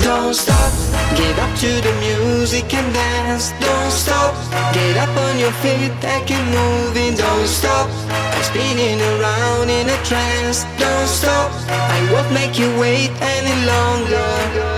Don't stop, get up to the music and dance. Don't stop, get up on your feet and keep moving. Don't stop, I'm spinning around in a trance. Don't stop, I won't make you wait any longer.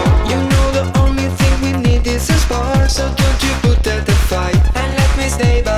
Stay by